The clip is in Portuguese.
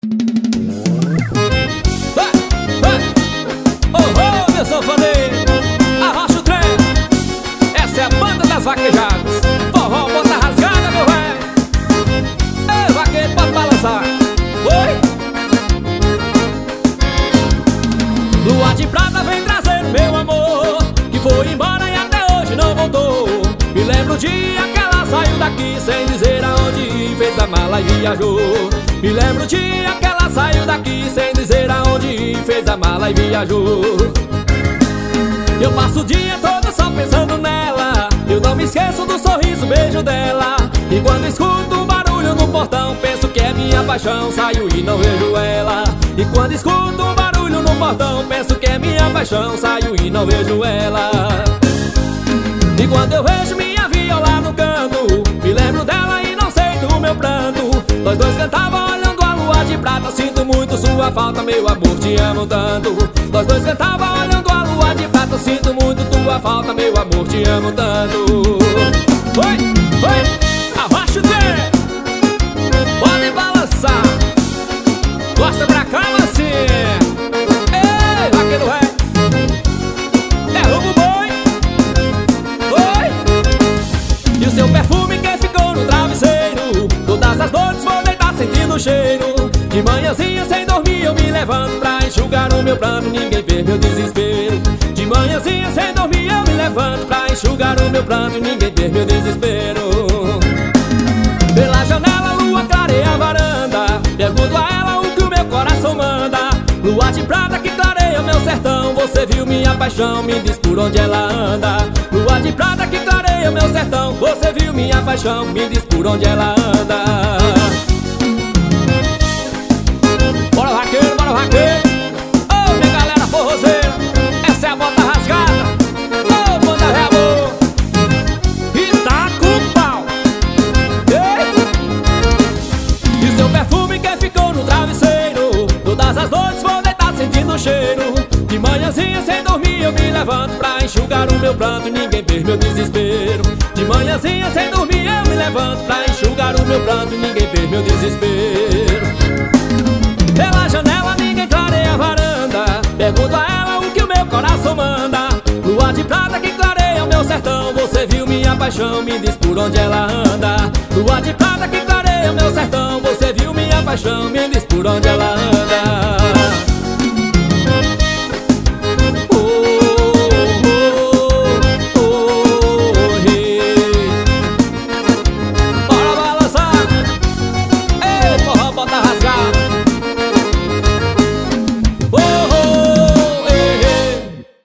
Oh, meu sanfoneiro, arrocha o trem. Essa é a banda das vaquejadas. Forró, bota rasgada, meu velho. Ei, vaqueiro, pode balançar. Oi. Lua de prata vem trazer meu amor, que foi embora e até hoje não voltou. Me lembro o dia que ela saiu daqui sem dizer aonde ir, fez a mala e viajou. Me lembro o dia que ela saiu daqui sem dizer aonde ir, fez a mala e viajou. Eu passo o dia todo só pensando nela, eu não me esqueço do sorriso, beijo dela. E quando escuto um barulho no portão, penso que é minha paixão, saio e não vejo ela. E quando escuto um barulho no portão, penso que é minha paixão, saio e não vejo ela. E quando eu vejo minha viola no canto, me lembro dela e não sei do meu pranto. Nós dois cantavam olhando a lua de prata, sinto muito sua falta, meu amor, te amo tanto. Nós dois cantavam olhando a lua de prata, sinto muito tua falta, meu amor, te amo tanto. Oi, oi, abaixa o trem, pode balançar, gosta pra cá assim. Ei, vaqueiro ré, derruba o boi. Oi, e o seu perfume que ficou no travesseiro, todas as noites vou deitar sentindo o cheiro. De manhãzinha sem dormir eu me levanto pra enxugar o meu pranto, ninguém vê meu desespero. De manhãzinha sem dormir eu me levanto pra enxugar o meu pranto, ninguém vê meu desespero. Pela janela a lua clareia a varanda, pergunto a ela o que o meu coração manda. Lua de prata que clareia meu sertão, você viu minha paixão, me diz por onde ela anda. Lua de prata que clareia meu sertão, você viu minha paixão, me diz por onde ela anda. Bora vaqueiro, bora vaqueiro. Ô, minha galera forrozeira, essa é a bota rasgada. Ô, banda ré amor, e tá com pau. Ei. E seu perfume que ficou no travesseiro, todas as noites vou deitar sentindo o cheiro. De manhãzinha sem dormir eu me levanto pra enxugar o meu pranto, ninguém vê meu desespero. De manhãzinha sem dormir eu me levanto pra enxugar o meu pranto, ninguém vê meu desespero. Pela janela ninguém clareia a varanda, pergunto a ela o que o meu coração manda. Lua de prata que clareia o meu sertão, você viu minha paixão, me diz por onde ela anda. Lua de prata que clareia o meu sertão, você viu minha paixão, me diz por onde ela anda.